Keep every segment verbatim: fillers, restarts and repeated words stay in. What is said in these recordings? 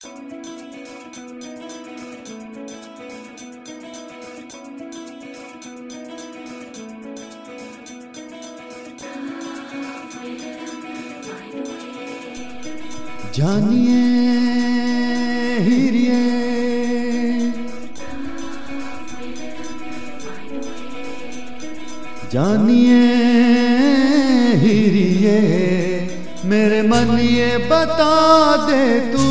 जानिए हीरिए जानिए हीरिए मेरे मन ये बता दे तू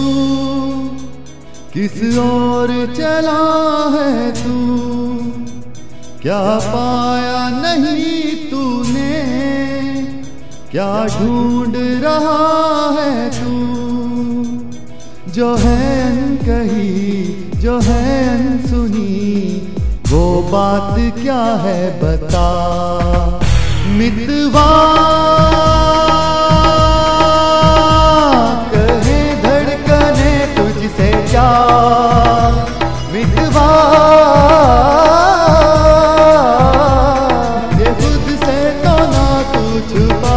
किस ओर चला है तू, क्या पाया नहीं तूने, क्या ढूंढ रहा है तू। जो है अनकही जो है अनसुनी वो बात क्या है बता। मितवा कहे धड़कने तुझसे क्या, मितवा ये खुद से तो ना तू छुपा।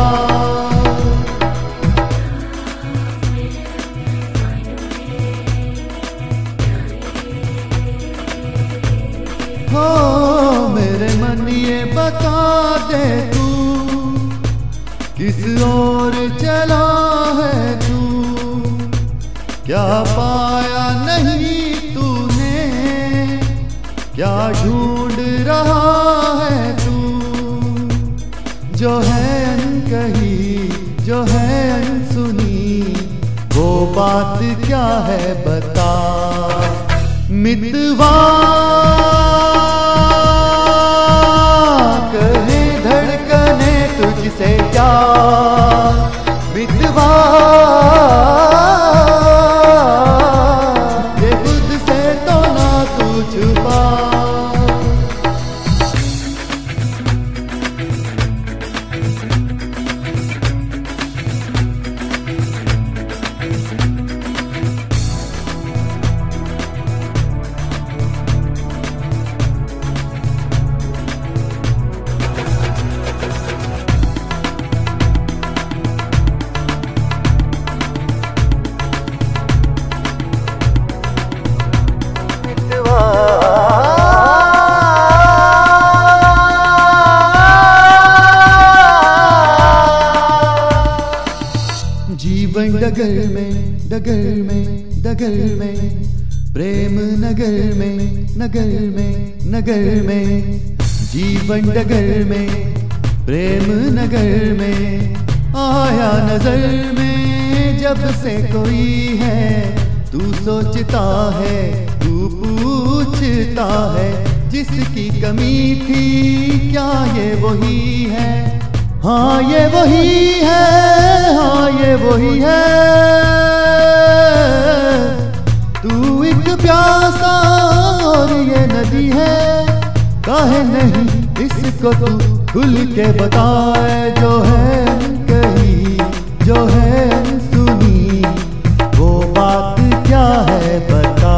हो मेरे मन ये बता दे तू किस ओर चला है तू, क्या पाया नहीं तूने, क्या ढूंढ रहा है तू। जो है अनकही जो है अनसुनी वो बात क्या है बता। मितवा कहे धड़कने तुझसे क्या, मितवा ये खुद से तो ना तू छुपा। जीवन डगर में डगर में डगर में, प्रेम नगर में नगर में नगर में। जीवन डगर में प्रेम नगर में, आया नजर में जब से कोई है। तू सोचता है तू पूछता है, जिसकी कमी थी क्या ये वही है। हाँ ये वही है हाँ ये वही है। तू एक प्यासा और ये नदी है, काहे नहीं इसको तू खुल के बताए। जो है कही जो है सुनी वो बात क्या है बता।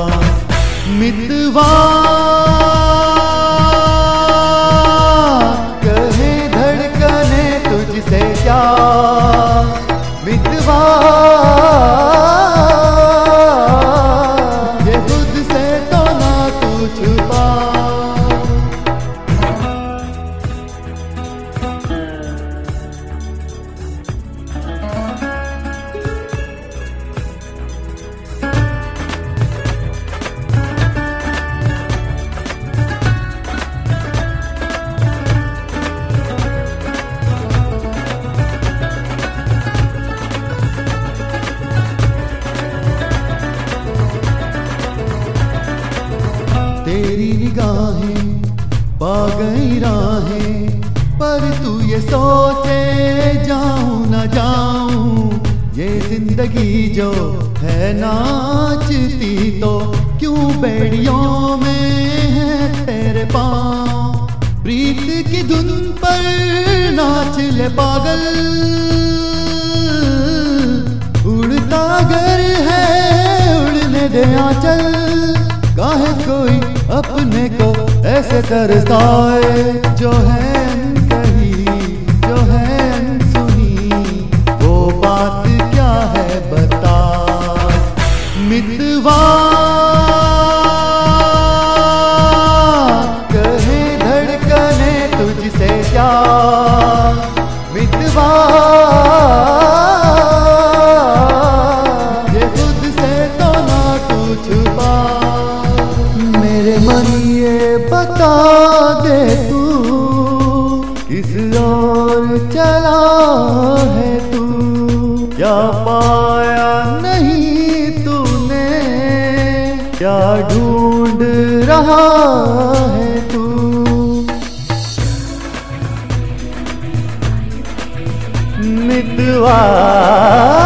मितवा तुझसे क्या, मितवा ये खुद से तो ना तू छुपा। तेरी निगाहें पा गई राहें, पर तू ये सोचे जाऊं ना जाऊं। ये जिंदगी जो है नाचती तो क्यों बेड़ियों में है तेरे पाँव। प्रीत की धुन पर नाच ले पागल, उड़ता घर है उड़ने दे आंचल। काहे कोई अपने को ऐसे तरसाए। जो है अनकही जो है अनसुनी वो बात क्या है बता। मितवा कहे धड़कने तुझसे क्या, मितवा ये खुद से तो ना तू छुपा। मेरे मन ये बता दे तू किस ओर चला है तू, क्या पाया नहीं तूने, क्या ढूंढ रहा है तू। मितवा